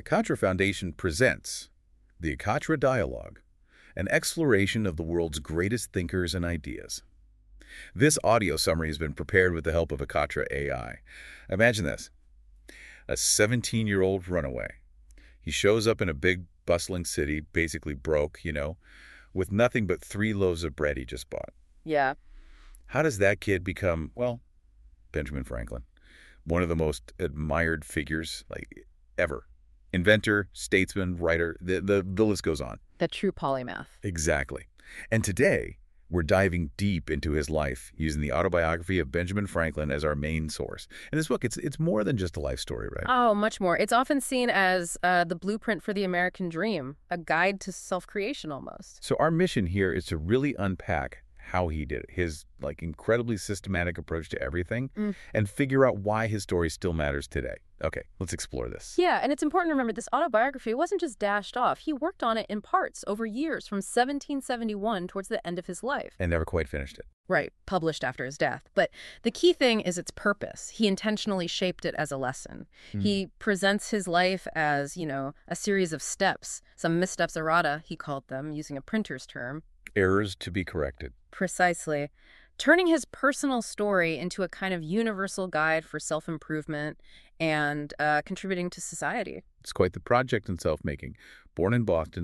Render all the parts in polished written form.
Katra Foundation presents the Katra Dialogue, an exploration of the world's greatest thinkers and ideas. This audio summary has been prepared with the help of Katra AI. Imagine this. A 17-year-old runaway. He shows up in a big, bustling city, basically broke, with nothing but 3 loaves of bread he just bought. Yeah. How does that kid become, well, Benjamin Franklin? One of the most admired figures, ever. Inventor, statesman, writer, the list goes on. The true polymath. Exactly. And today, we're diving deep into his life, using the autobiography of Benjamin Franklin as our main source. In this book, it's more than just a life story, right? Oh, much more. It's often seen as the blueprint for the American dream, a guide to self-creation almost. So our mission here is to really unpack how he did it, his incredibly systematic approach to everything, and figure out why his story still matters today. Okay, let's explore this. Yeah, and it's important to remember this autobiography wasn't just dashed off. He worked on it in parts over years from 1771 towards the end of his life. And never quite finished it. Right, published after his death. But the key thing is its purpose. He intentionally shaped it as a lesson. He presents his life as, a series of steps, some missteps errata, he called them, using a printer's term. Errors to be corrected. Precisely. Turning his personal story into a kind of universal guide for self-improvement and contributing to society. It's quite the project in self-making. Born in Boston,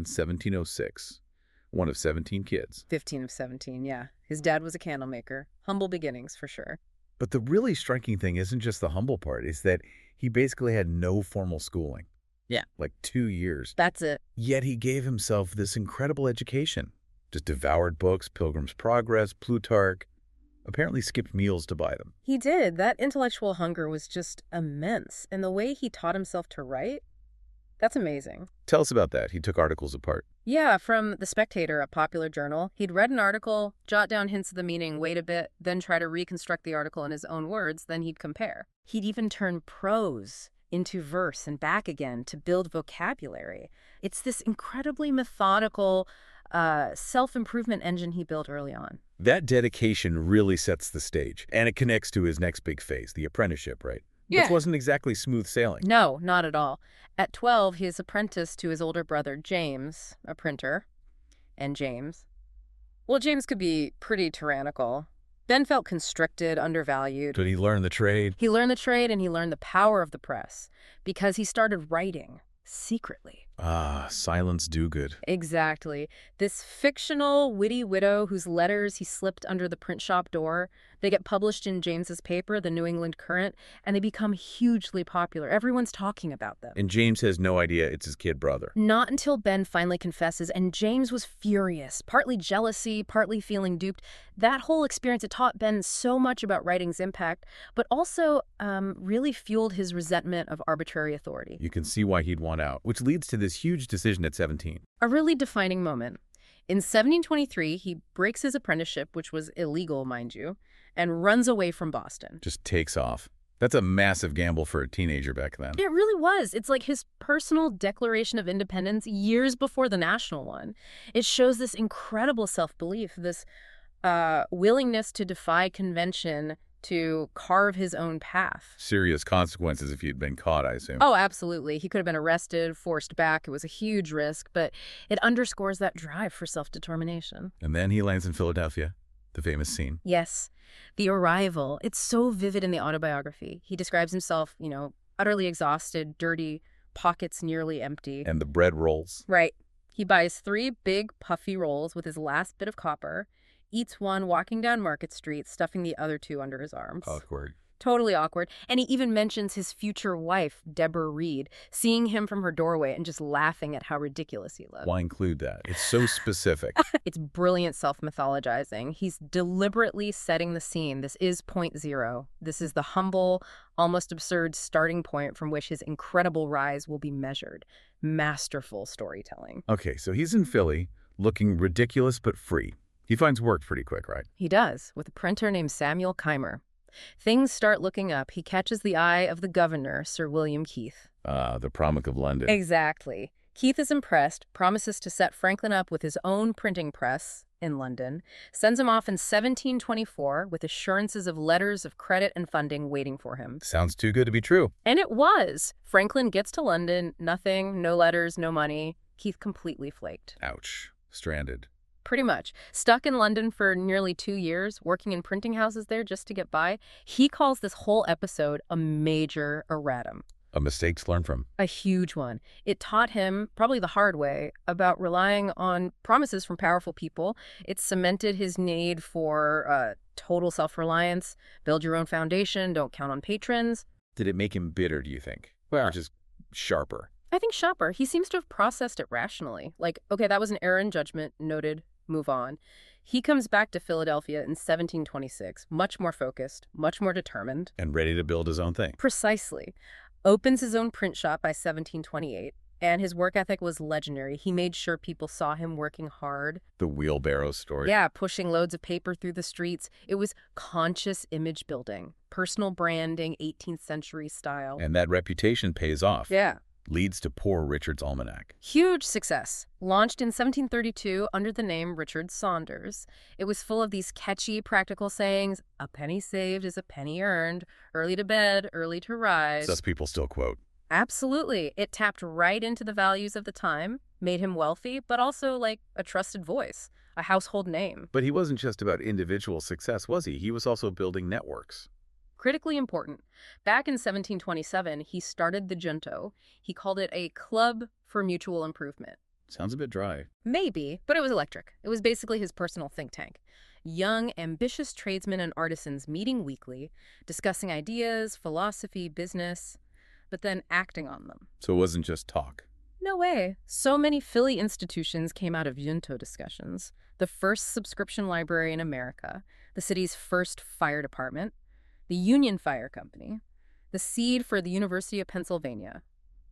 1706. One of 17 kids. 15 of 17, yeah. His dad was a candle maker. Humble beginnings, for sure. But the really striking thing isn't just the humble part, it's that he basically had no formal schooling. Yeah. 2 years. That's it. Yet he gave himself this incredible education. Just devoured books, Pilgrim's Progress, Plutarch. Apparently skipped meals to buy them. He did. That intellectual hunger was just immense. And the way he taught himself to write, that's amazing. Tell us about that. He took articles apart. Yeah, from The Spectator, a popular journal. He'd read an article, jot down hints of the meaning, wait a bit, then try to reconstruct the article in his own words, then he'd compare. He'd even turn prose into verse and back again to build vocabulary. It's this incredibly methodical self-improvement engine he built early on. That dedication really sets the stage, and it connects to his next big phase, the apprenticeship, right? Yeah. Which wasn't exactly smooth sailing. No, not at all. At 12, he is apprenticed to his older brother, James, a printer. And James could be pretty tyrannical. Ben felt constricted, undervalued. Did he learn the trade? He learned the trade and he learned the power of the press because he started writing secretly. Ah, silence do good. Exactly. This fictional, witty widow whose letters he slipped under the print shop door, they get published in James's paper, the New England Current, and they become hugely popular. Everyone's talking about them. And James has no idea it's his kid brother. Not until Ben finally confesses, and James was furious, partly jealousy, partly feeling duped. That whole experience, it taught Ben so much about writing's impact, but also really fueled his resentment of arbitrary authority. You can see why he'd want out, which leads to this huge decision at 17. A really defining moment. In 1723, he breaks his apprenticeship, which was illegal, mind you, and runs away from Boston. Just takes off. That's a massive gamble for a teenager back then. It really was. It's like his personal declaration of independence years before the national one. It shows this incredible self-belief, this willingness to defy convention, to carve his own path. Serious consequences if he'd been caught, I assume. Oh, absolutely. He could have been arrested, forced back. It was a huge risk, but it underscores that drive for self-determination. And then he lands in Philadelphia, the famous scene. Yes. The arrival. It's so vivid in the autobiography. He describes himself, utterly exhausted, dirty, pockets nearly empty. And the bread rolls. Right. He buys 3 big, puffy rolls with his last bit of copper, eats one walking down Market Street, stuffing the other 2 under his arms. Awkward. Totally awkward. And he even mentions his future wife, Deborah Reed, seeing him from her doorway and just laughing at how ridiculous he looked. Why include that? It's so specific. It's brilliant self-mythologizing. He's deliberately setting the scene. This is point zero. This is the humble, almost absurd starting point from which his incredible rise will be measured. Masterful storytelling. Okay, so he's in Philly, looking ridiculous but free. He finds work pretty quick, right? He does, with a printer named Samuel Keimer. Things start looking up. He catches the eye of the governor, Sir William Keith. The Promic of London. Exactly. Keith is impressed, promises to set Franklin up with his own printing press, in London, sends him off in 1724 with assurances of letters of credit and funding waiting for him. Sounds too good to be true. And it was. Franklin gets to London, nothing, no letters, no money. Keith completely flaked. Ouch. Stranded. Pretty much. Stuck in London for nearly 2 years, working in printing houses there just to get by. He calls this whole episode a major erratum. A mistake to learn from. A huge one. It taught him, probably the hard way, about relying on promises from powerful people. It cemented his need for total self-reliance, build your own foundation, don't count on patrons. Did it make him bitter, do you think? Well, or just sharper? I think sharper. He seems to have processed it rationally. Like, okay, that was an error in judgment, noted, move on. He comes back to Philadelphia in 1726, much more focused, much more determined. And ready to build his own thing. Precisely. Opens his own print shop by 1728, and his work ethic was legendary. He made sure people saw him working hard. The wheelbarrow story. Yeah, pushing loads of paper through the streets. It was conscious image building, personal branding, 18th century style. And that reputation pays off. Yeah. Leads to Poor Richard's Almanac. Huge success. Launched in 1732 under the name Richard Saunders. It was full of these catchy, practical sayings. A penny saved is a penny earned. Early to bed, early to rise. Stuff people still quote. Absolutely. It tapped right into the values of the time, made him wealthy, but also like a trusted voice, a household name. But he wasn't just about individual success, was he? He was also building networks. Critically important. Back in 1727, he started the Junto. He called it a club for mutual improvement. Sounds a bit dry. Maybe, but it was electric. It was basically his personal think tank. Young, ambitious tradesmen and artisans meeting weekly, discussing ideas, philosophy, business, but then acting on them. So it wasn't just talk. No way. So many Philly institutions came out of Junto discussions. The first subscription library in America, the city's first fire department, the Union Fire Company, the seed for the University of Pennsylvania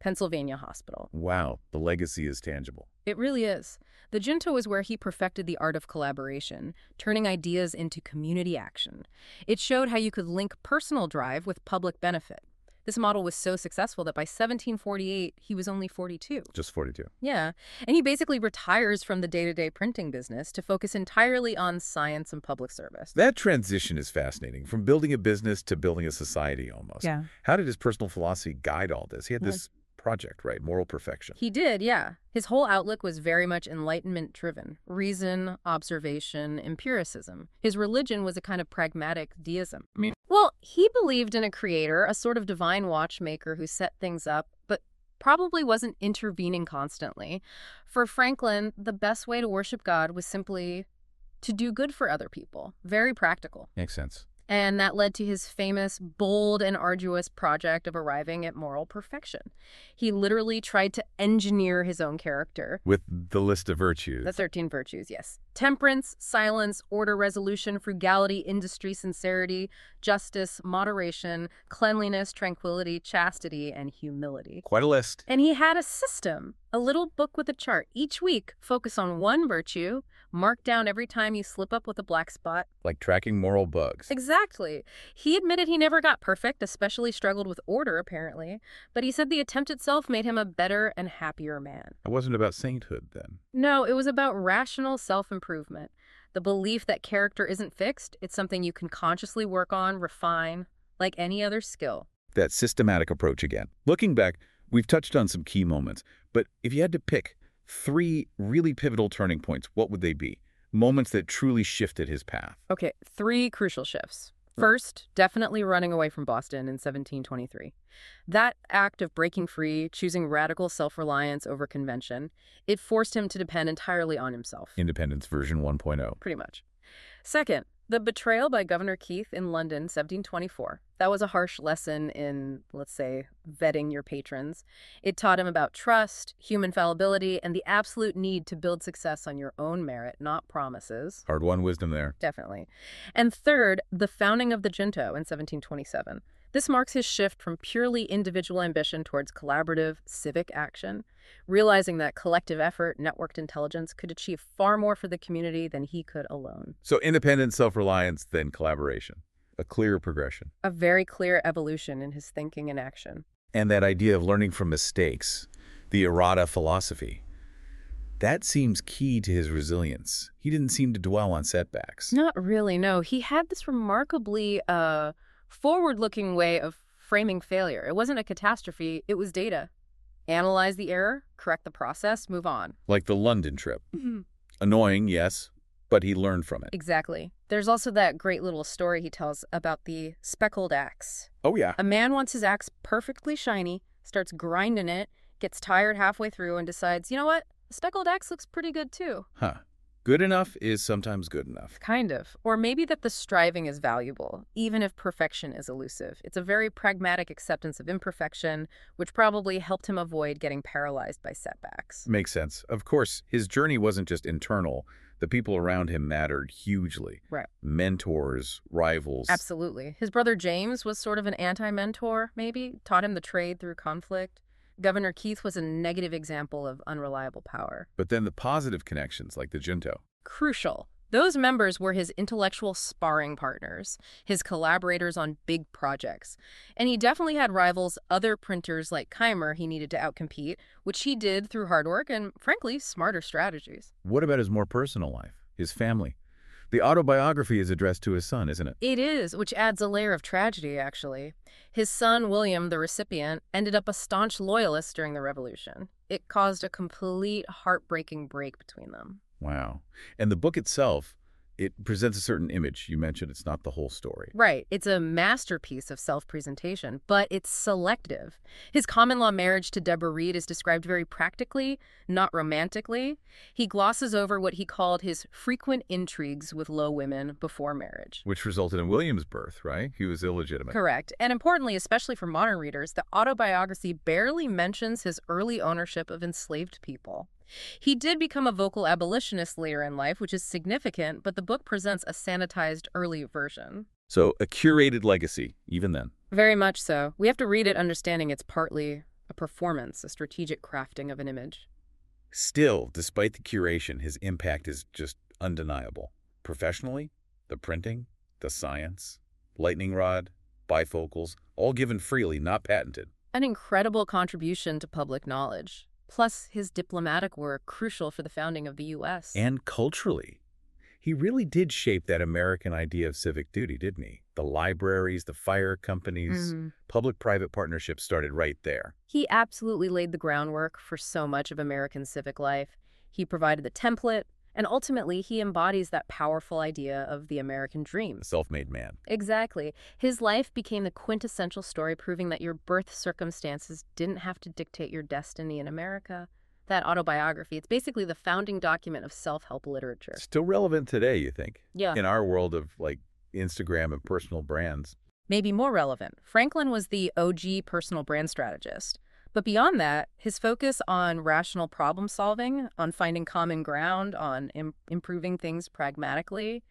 Hospital. Wow, the legacy is tangible. It really is. The Junto is where he perfected the art of collaboration, turning ideas into community action. It showed how you could link personal drive with public benefit. This model was so successful that by 1748, he was only 42. Just 42. Yeah, and he basically retires from the day-to-day printing business to focus entirely on science and public service. That transition is fascinating, from building a business to building a society almost. Yeah. How did his personal philosophy guide all this? He had this project, right? Moral perfection. He did, yeah. His whole outlook was very much enlightenment-driven. Reason, observation, empiricism. His religion was a kind of pragmatic deism. Well, he believed in a creator, a sort of divine watchmaker who set things up, but probably wasn't intervening constantly. For Franklin, the best way to worship God was simply to do good for other people. Very practical. Makes sense. And that led to his famous, bold, and arduous project of arriving at moral perfection. He literally tried to engineer his own character. With the list of virtues. The 13 virtues, yes. Temperance, silence, order, resolution, frugality, industry, sincerity, justice, moderation, cleanliness, tranquility, chastity, and humility. Quite a list. And he had a system, a little book with a chart. Each week, focus on one virtue, mark down every time you slip up with a black spot. Like tracking moral bugs. Exactly. He admitted he never got perfect, especially struggled with order, apparently. But he said the attempt itself made him a better and happier man. It wasn't about sainthood, then. No, it was about rational self-improvement. The belief that character isn't fixed, it's something you can consciously work on, refine, like any other skill. That systematic approach again. Looking back, we've touched on some key moments, but if you had to pick 3 really pivotal turning points, what would they be? Moments that truly shifted his path. Okay, 3 crucial shifts. First, definitely running away from Boston in 1723. That act of breaking free, choosing radical self-reliance over convention, it forced him to depend entirely on himself. Independence version 1.0. Pretty much. Second, the betrayal by Governor Keith in London, 1724. That was a harsh lesson in, let's say, vetting your patrons. It taught him about trust, human fallibility, and the absolute need to build success on your own merit, not promises. Hard-won wisdom there. Definitely. And third, the founding of the Junto in 1727. This marks his shift from purely individual ambition towards collaborative, civic action, realizing that collective effort, networked intelligence could achieve far more for the community than he could alone. So independent self-reliance, then collaboration. A clear progression. A very clear evolution in his thinking and action. And that idea of learning from mistakes, the errata philosophy. That seems key to his resilience. He didn't seem to dwell on setbacks. Not really, no. He had this remarkably forward-looking way of framing failure. It wasn't a catastrophe, it was data. Analyze the error, correct the process, move on. Like the London trip. Annoying, yes, but he learned from it. Exactly. There's also that great little story he tells about the speckled axe. Oh, yeah. A man wants his axe perfectly shiny, starts grinding it, gets tired halfway through, and decides, you know what? The speckled axe looks pretty good too. Huh. Good enough is sometimes good enough. Kind of. Or maybe that the striving is valuable, even if perfection is elusive. It's a very pragmatic acceptance of imperfection, which probably helped him avoid getting paralyzed by setbacks. Makes sense. Of course, his journey wasn't just internal. The people around him mattered hugely. Right. Mentors, rivals. Absolutely. His brother James was sort of an anti-mentor, maybe, taught him the trade through conflict. Governor Keith was a negative example of unreliable power. But then the positive connections, like the junto. Crucial. Those members were his intellectual sparring partners, his collaborators on big projects. And he definitely had rivals, other printers like Keimer he needed to outcompete, which he did through hard work and, frankly, smarter strategies. What about his more personal life, his family? The autobiography is addressed to his son, isn't it? It is, which adds a layer of tragedy, actually. His son, William, the recipient, ended up a staunch loyalist during the Revolution. It caused a complete heartbreaking break between them. Wow. And the book itself, it presents a certain image. You mentioned it's not the whole story. Right. It's a masterpiece of self-presentation, but it's selective. His common-law marriage to Deborah Reed is described very practically, not romantically. He glosses over what he called his frequent intrigues with low women before marriage. Which resulted in William's birth, right? He was illegitimate. Correct. And importantly, especially for modern readers, the autobiography barely mentions his early ownership of enslaved people. He did become a vocal abolitionist later in life, which is significant, but the book presents a sanitized early version. So a curated legacy, even then. Very much so. We have to read it understanding it's partly a performance, a strategic crafting of an image. Still, despite the curation, his impact is just undeniable. Professionally, the printing, the science, lightning rod, bifocals, all given freely, not patented. An incredible contribution to public knowledge. Plus, his diplomatic work crucial for the founding of the U.S. And culturally. He really did shape that American idea of civic duty, didn't he? The libraries, the fire companies, public-private partnerships started right there. He absolutely laid the groundwork for so much of American civic life. He provided the template, and ultimately he embodies that powerful idea of the American dream. The self-made man. Exactly. His life became the quintessential story proving that your birth circumstances didn't have to dictate your destiny in America. That autobiography, it's basically the founding document of self-help literature. Still relevant today, you think? Yeah. In our world of, like, Instagram and personal brands. Maybe more relevant. Franklin was the OG personal brand strategist. But beyond that, his focus on rational problem solving, on finding common ground, on improving things pragmatically,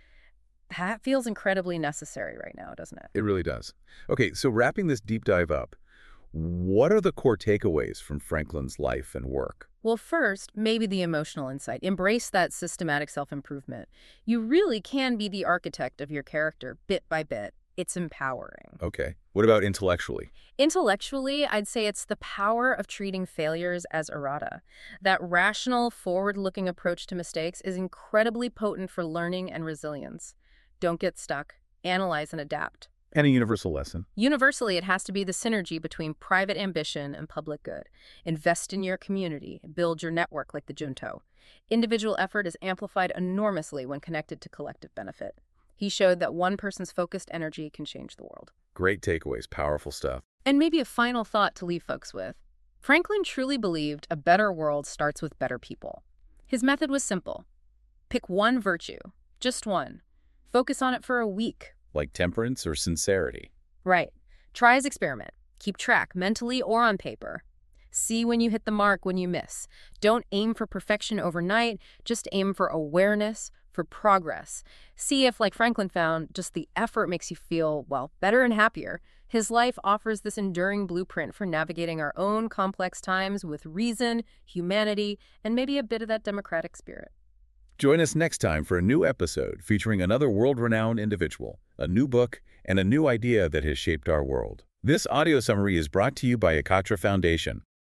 that feels incredibly necessary right now, doesn't it? It really does. Okay, so wrapping this deep dive up, what are the core takeaways from Franklin's life and work? Well, first, maybe the emotional insight. Embrace that systematic self-improvement. You really can be the architect of your character bit by bit. It's empowering. Okay. What about intellectually? Intellectually, I'd say it's the power of treating failures as errata. That rational, forward-looking approach to mistakes is incredibly potent for learning and resilience. Don't get stuck. Analyze and adapt. And a universal lesson. Universally, it has to be the synergy between private ambition and public good. Invest in your community. Build your network like the junto. Individual effort is amplified enormously when connected to collective benefit. He showed that one person's focused energy can change the world. Great takeaways, powerful stuff. And maybe a final thought to leave folks with. Franklin truly believed a better world starts with better people. His method was simple. Pick one virtue, just one. Focus on it for a week. Like temperance or sincerity. Right. Try his experiment. Keep track, mentally or on paper. See when you hit the mark, when you miss. Don't aim for perfection overnight, just aim for awareness, for progress. See if, like Franklin found, just the effort makes you feel, well, better and happier. His life offers this enduring blueprint for navigating our own complex times with reason, humanity, and maybe a bit of that democratic spirit. Join us next time for a new episode featuring another world-renowned individual, a new book, and a new idea that has shaped our world. This audio summary is brought to you by Akatra Foundation.